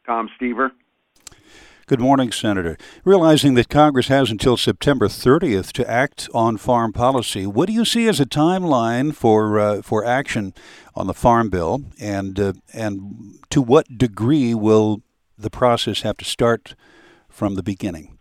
Tom Stever. Good morning, Senator. Realizing that Congress has until September 30th to act on farm policy, what do you see as a timeline for action on the Farm Bill, and to what degree will the process have to start from the beginning?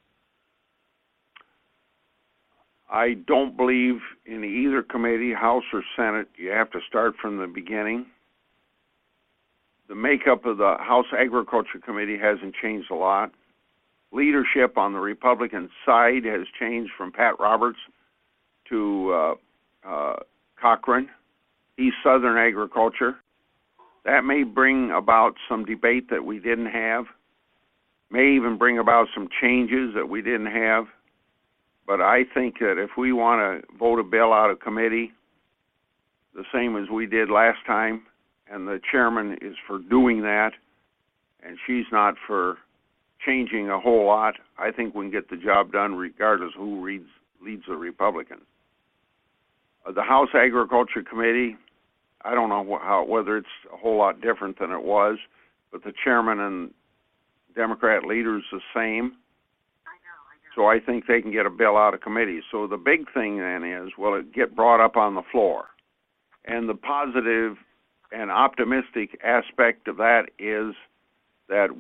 I don't believe in either committee, House or Senate, you have to start from the beginning. The makeup of the House Agriculture Committee hasn't changed a lot. Leadership on the Republican side has changed from Pat Roberts to Cochran. He's Southern Agriculture. That may bring about some debate that we didn't have, may even bring about some changes that we didn't have. But I think that if we want to vote a bill out of committee, the same as we did last time, and the chairman is for doing that, and she's not for changing a whole lot, I think we can get the job done regardless of who leads the Republicans. The House Agriculture Committee, I don't know whether it's a whole lot different than it was, but the chairman and Democrat leader is the same. So I think they can get a bill out of committee. So the big thing then is, will it get brought up on the floor? And the positive and optimistic aspect of that is that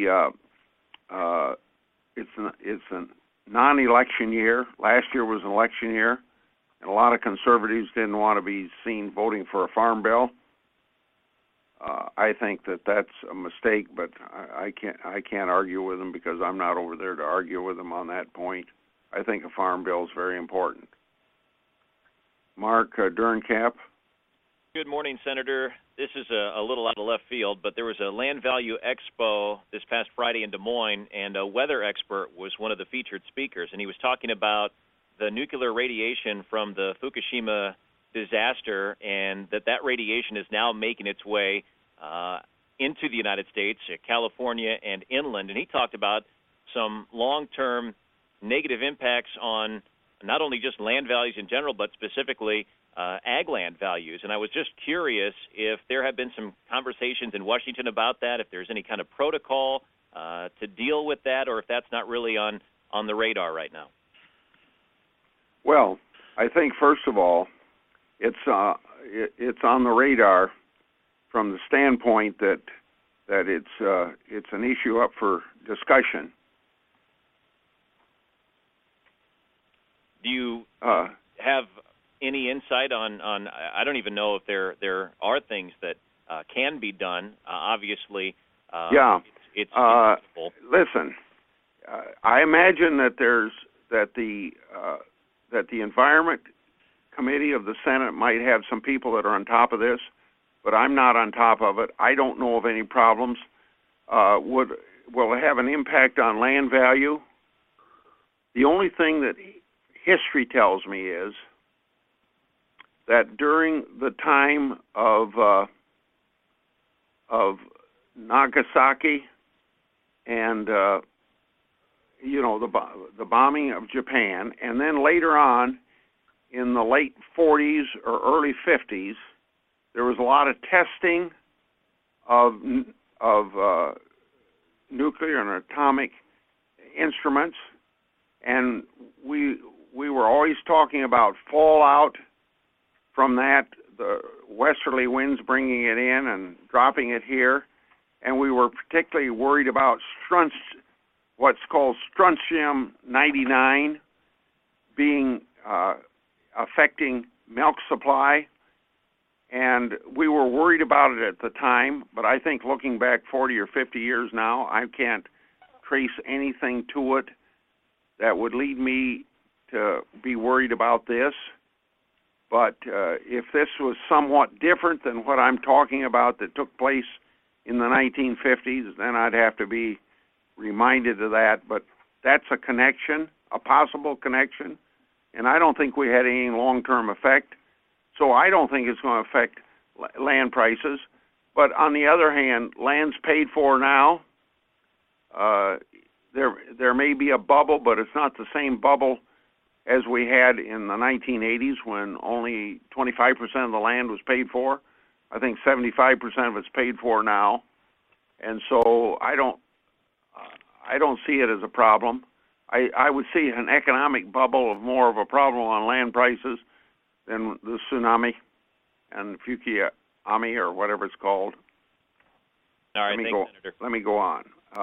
it's a non-election year. Last year was an election year, and a lot of conservatives didn't want to be seen voting for a farm bill. I think that that's a mistake, but I can't argue with them because I'm not over there to argue with them on that point. I think a farm bill is very important. Mark Dernkamp. Good morning, Senator. This is a little out of left field, but there was a Land Value Expo this past Friday in Des Moines, and a weather expert was one of the featured speakers, and he was talking about the nuclear radiation from the Fukushima disaster, and that radiation is now making its way into the United States, California, and inland. And he talked about some long-term negative impacts on not only just land values in general, but specifically ag land values. And I was just curious if there have been some conversations in Washington about that, if there's any kind of protocol to deal with that, or if that's not really on the radar right now. Well, I think first of all, it's on the radar from the standpoint that it's an issue up for discussion. Do you have any insight on? I don't even know if there are things that can be done. Obviously, it's listen. I imagine that the Environment Committee of the Senate might have some people that are on top of this, but I'm not on top of it. I don't know of any problems. Will it have an impact on land value? The only thing that history tells me is that during the time of Nagasaki and the bombing of Japan, and then later on in the late 40s or early 50s, there was a lot of testing of nuclear and atomic instruments, and we were always talking about fallout from that, the westerly winds bringing it in and dropping it here, and we were particularly worried about what's called strontium-99 being affecting milk supply, and we were worried about it at the time, but I think looking back 40 or 50 years now, I can't trace anything to it that would lead me to be worried about this. But if this was somewhat different than what I'm talking about that took place in the 1950s, then I'd have to be reminded of that. But that's a connection, a possible connection, and I don't think we had any long-term effect. So I don't think it's going to affect land prices. But on the other hand, land's paid for now. There may be a bubble, but it's not the same bubble as we had in the 1980s when only 25% of the land was paid for. I think 75% of it's paid for now. and so I don't see it as a problem. I would see an economic bubble of more of a problem on land prices than the tsunami and Fukuyama or whatever it's called. All right, thanks, Senator. Let me go on.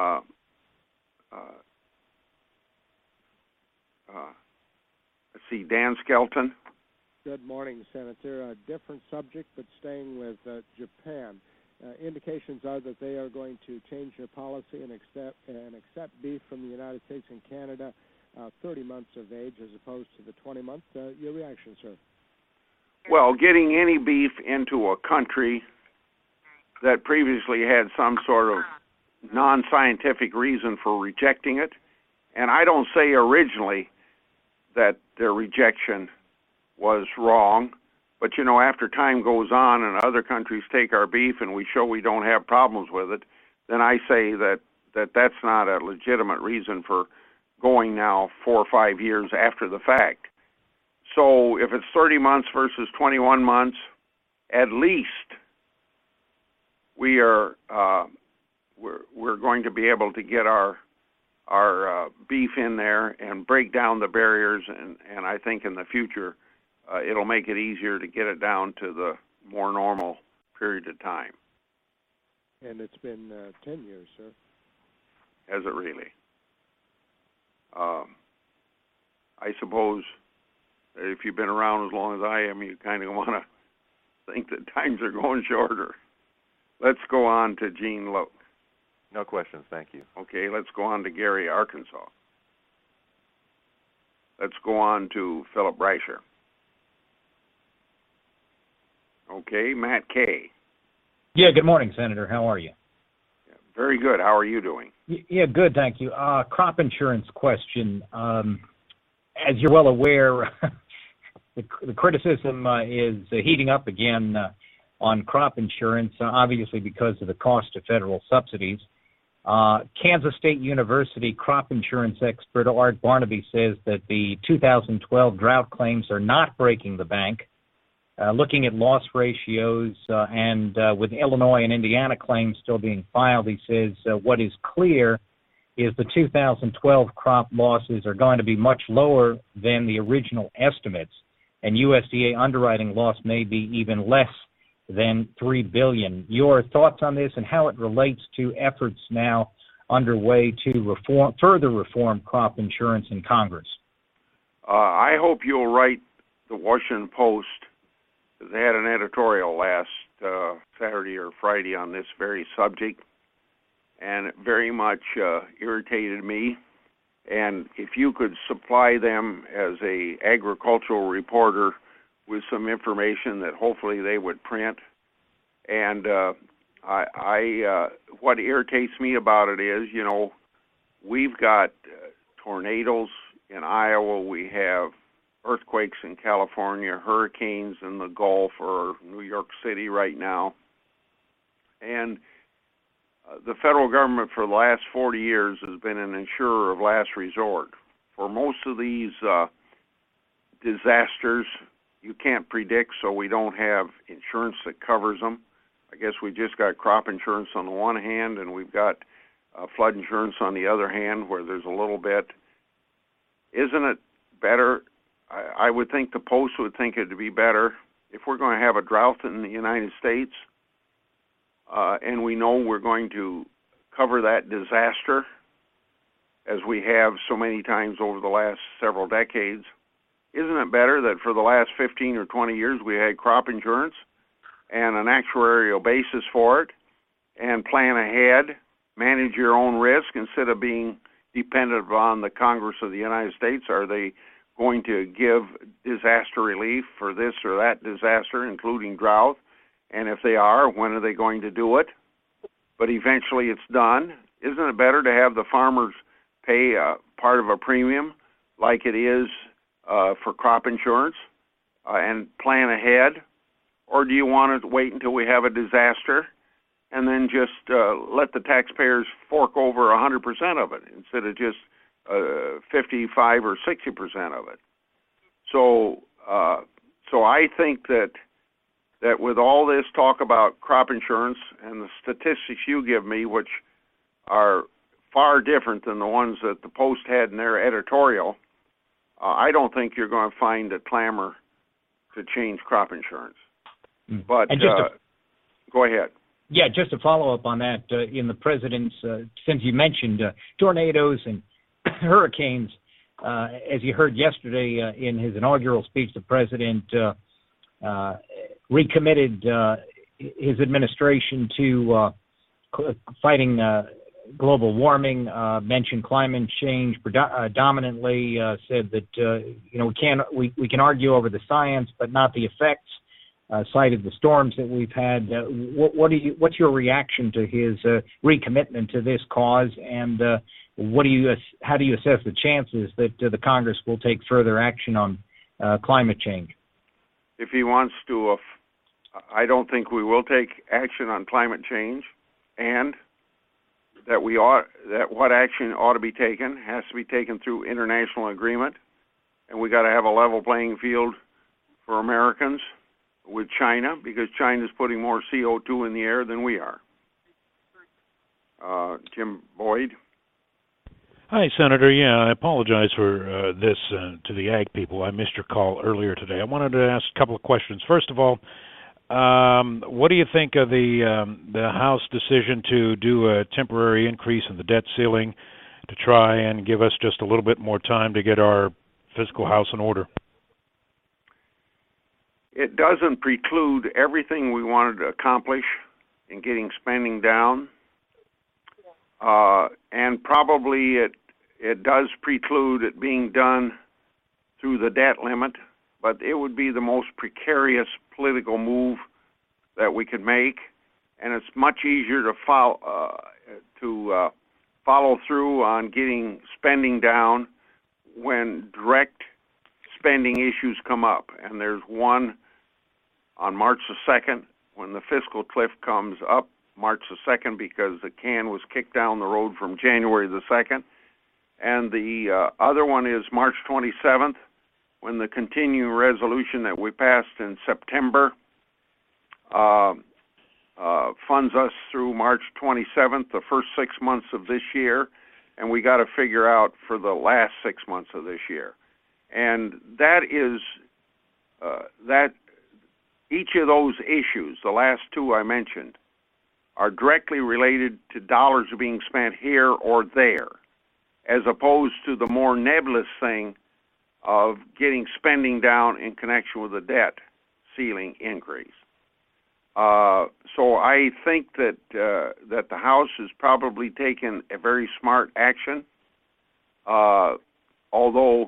Let's see, Dan Skelton. Good morning, Senator. A different subject, but staying with Japan. Indications are that they are going to change their policy and accept beef from the United States and Canada 30 months of age as opposed to the 20 months. Your reaction, sir? Well, getting any beef into a country that previously had some sort of non-scientific reason for rejecting it, and I don't say originally that their rejection was wrong, but after time goes on and other countries take our beef and we show we don't have problems with it, then I say that's not a legitimate reason for going now 4 or 5 years after the fact. So if it's 30 months versus 21 months, at least we're going to be able to get our beef in there and break down the barriers, and I think in the future it'll make it easier to get it down to the more normal period of time. And it's been 10 years, sir. Has it really? I suppose if you've been around as long as I am, you kind of want to think that times are going shorter. Let's go on to Gene Loke. No questions, thank you. Okay, let's go on to Gary, Arkansas. Let's go on to Philip Brasher. Okay, Matt Kay. Yeah, good morning, Senator. How are you? Yeah, very good. How are you doing? Yeah, good, thank you. Crop insurance question. As you're well aware, the criticism is heating up again on crop insurance, obviously because of the cost of federal subsidies. Kansas State University crop insurance expert Art Barnaby says that the 2012 drought claims are not breaking the bank. Looking at loss ratios and with Illinois and Indiana claims still being filed, he says what is clear is the 2012 crop losses are going to be much lower than the original estimates, and USDA underwriting loss may be even less than $3 billion. Your thoughts on this and how it relates to efforts now underway to further reform crop insurance in Congress? I hope you'll write the Washington Post. They had an editorial last Saturday or Friday on this very subject, and it very much irritated me. And if you could supply them as a agricultural reporter with some information that hopefully they would print. And what irritates me about it is, we've got tornadoes in Iowa, we have earthquakes in California, hurricanes in the Gulf or New York City right now. And the federal government for the last 40 years has been an insurer of last resort. For most of these disasters, you can't predict, so we don't have insurance that covers them. I guess we just got crop insurance on the one hand, and we've got flood insurance on the other hand, where there's a little bit. Isn't it better? I would think the Post would think it would be better if we're going to have a drought in the United States, and we know we're going to cover that disaster, as we have so many times over the last several decades. Isn't it better that for the last 15 or 20 years we had crop insurance and an actuarial basis for it, and plan ahead, manage your own risk instead of being dependent upon the Congress of the United States? Are they going to give disaster relief for this or that disaster, including drought? And if they are, when are they going to do it? But eventually it's done. Isn't it better to have the farmers pay part of a premium like it is for crop insurance and plan ahead? Or do you want to wait until we have a disaster and then just let the taxpayers fork over 100% of it instead of just 55 or 60% of it? So I think that that with all this talk about crop insurance and the statistics you give me, which are far different than the ones that the Post had in their editorial, I don't think you're going to find a clamor to change crop insurance. But go ahead. Yeah, just to follow up on that, in the president's, since you mentioned tornadoes and hurricanes, as you heard yesterday in his inaugural speech, the president recommitted his administration to fighting global warming, mentioned climate change predominantly, said that we can argue over the science but not the effects. Cited the storms that we've had. What's your reaction to his recommitment to this cause, and how do you assess the chances that the Congress will take further action on climate change? If he wants to, I don't think we will take action on climate change, and that what action ought to be taken has to be taken through international agreement, and we got to have a level playing field for Americans with China, because China's putting more CO2 in the air than we are. Jim Boyd. Hi, Senator. Yeah, I apologize for this to the ag people. I missed your call earlier today. I wanted to ask a couple of questions. First of all, what do you think of the House decision to do a temporary increase in the debt ceiling to try and give us just a little bit more time to get our fiscal house in order? It doesn't preclude everything we wanted to accomplish in getting spending down, and probably it does preclude it being done through the debt limit, but it would be the most precarious political move that we could make, and it's much easier to follow through on getting spending down when direct spending issues come up, and there's one on March the 2nd when the fiscal cliff comes up, March the 2nd, because the can was kicked down the road from January the 2nd, and the other one is March 27th when the continuing resolution that we passed in September funds us through March 27th, the first 6 months of this year, and we got to figure out for the last 6 months of this year. And that is that each of those issues, the last two I mentioned, are directly related to dollars being spent here or there, as opposed to the more nebulous thing of getting spending down in connection with the debt ceiling increase. So I think that the House has probably taken a very smart action, although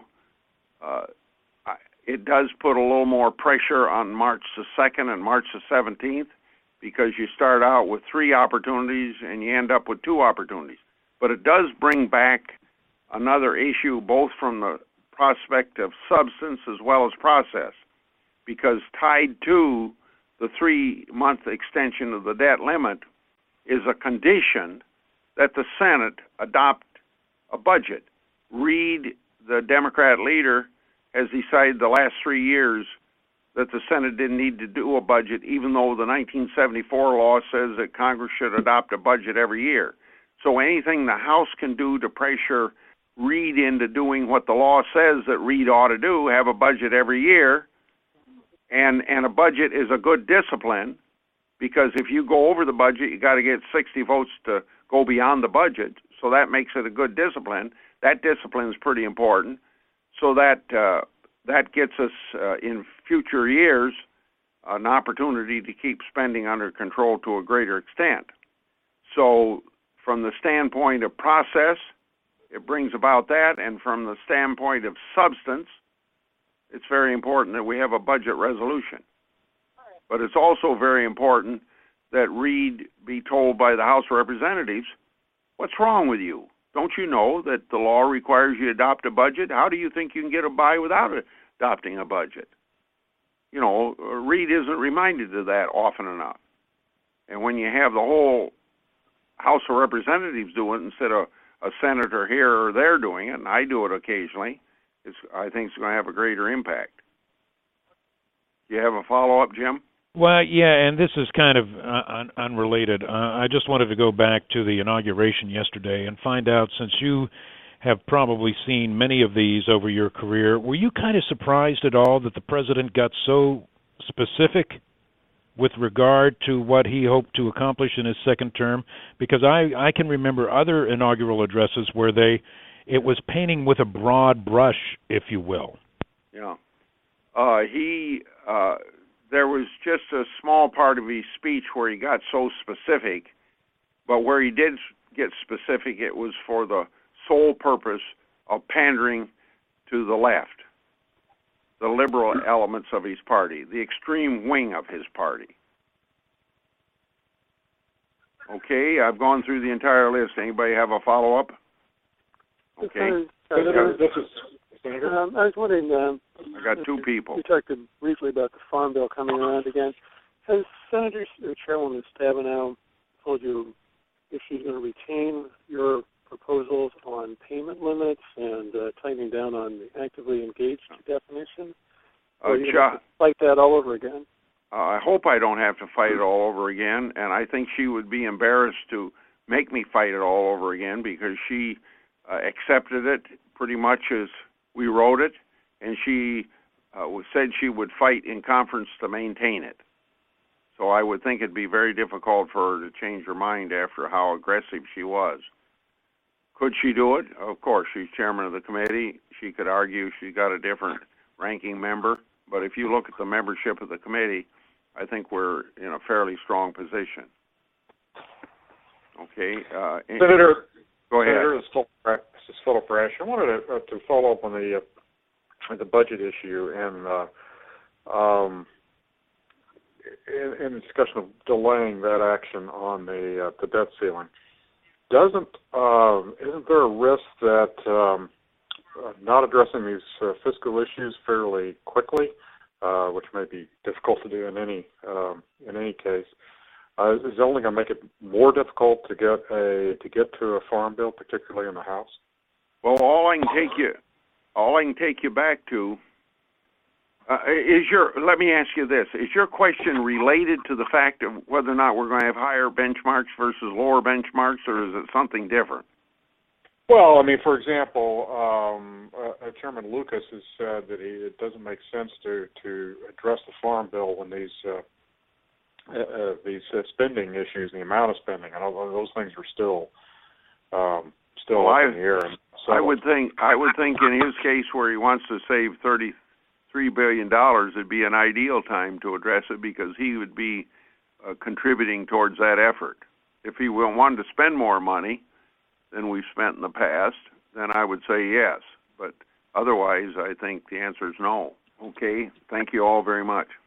it does put a little more pressure on March the 2nd and March the 17th, because you start out with 3 opportunities and you end up with 2 opportunities. But it does bring back another issue, both from the prospect of substance as well as process, because tied to the 3-month extension of the debt limit is a condition that the Senate adopt a budget. Reid, the Democrat leader, has decided the last 3 years that the Senate didn't need to do a budget, even though the 1974 law says that Congress should adopt a budget every year. So anything the House can do to pressure Reid into doing what the law says that Reid ought to do, have a budget every year, and a budget is a good discipline, because if you go over the budget, you got to get 60 votes to go beyond the budget, so that makes it a good discipline. That discipline is pretty important. So that gets us in future years an opportunity to keep spending under control to a greater extent. So from the standpoint of process, it brings about that, and from the standpoint of substance, it's very important that we have a budget resolution. But it's also very important that Reid be told by the House of Representatives, what's wrong with you? Don't you know that the law requires you to adopt a budget? How do you think you can get by without adopting a budget? You know, Reid isn't reminded of that often enough. And when you have the whole House of Representatives do it instead of a senator here or there doing it, and I do it occasionally, I think it's going to have a greater impact. Do you have a follow-up, Jim? Well, yeah, and this is kind of unrelated. I just wanted to go back to the inauguration yesterday and find out, since you have probably seen many of these over your career, were you kind of surprised at all that the president got so specific with regard to what he hoped to accomplish in his second term? Because I can remember other inaugural addresses where it was painting with a broad brush, if you will. Yeah. There was just a small part of his speech where he got so specific, but where he did get specific, it was for the sole purpose of pandering to the left, the liberal elements of his party, the extreme wing of his party. Okay, I've gone through the entire list. Anybody have a follow-up? Okay. Senator, this is Senator. I was wondering. I got two people. We talked briefly about the Farm Bill coming around again. Has Senator Chairwoman Stabenow told you if she's going to retain your proposals on payment limits and tightening down on the actively engaged definition? Or are you going to fight that all over again? I hope I don't have to fight it all over again, and I think she would be embarrassed to make me fight it all over again, because she accepted it pretty much as we wrote it, and she said she would fight in conference to maintain it. So I would think it'd be very difficult for her to change her mind after how aggressive she was. Could she do it? Of course, she's chairman of the committee. She could argue she got a different ranking member, but if you look at the membership of the committee, I think we're in a fairly strong position. Okay. Senator, go ahead. Senator, this is Philip Rash. I wanted to follow up on the budget issue and in the discussion of delaying that action on the debt ceiling. Isn't there a risk that not addressing these fiscal issues fairly quickly, which may be difficult to do in any case, is only going to make it more difficult to get to a farm bill, particularly in the House? Well, all I can take you back to let me ask you this. Is your question related to the fact of whether or not we're going to have higher benchmarks versus lower benchmarks, or is it something different? Well, I mean, for example, Chairman Lucas has said that it doesn't make sense to address the farm bill when these spending issues, the amount of spending, and all those things are still up in the air. And so I would think in his case, where he wants to save $33 billion, it'd be an ideal time to address it, because he would be contributing towards that effort. If he wanted to spend more money than we've spent in the past, then I would say yes. But otherwise, I think the answer is no. Okay, thank you all very much.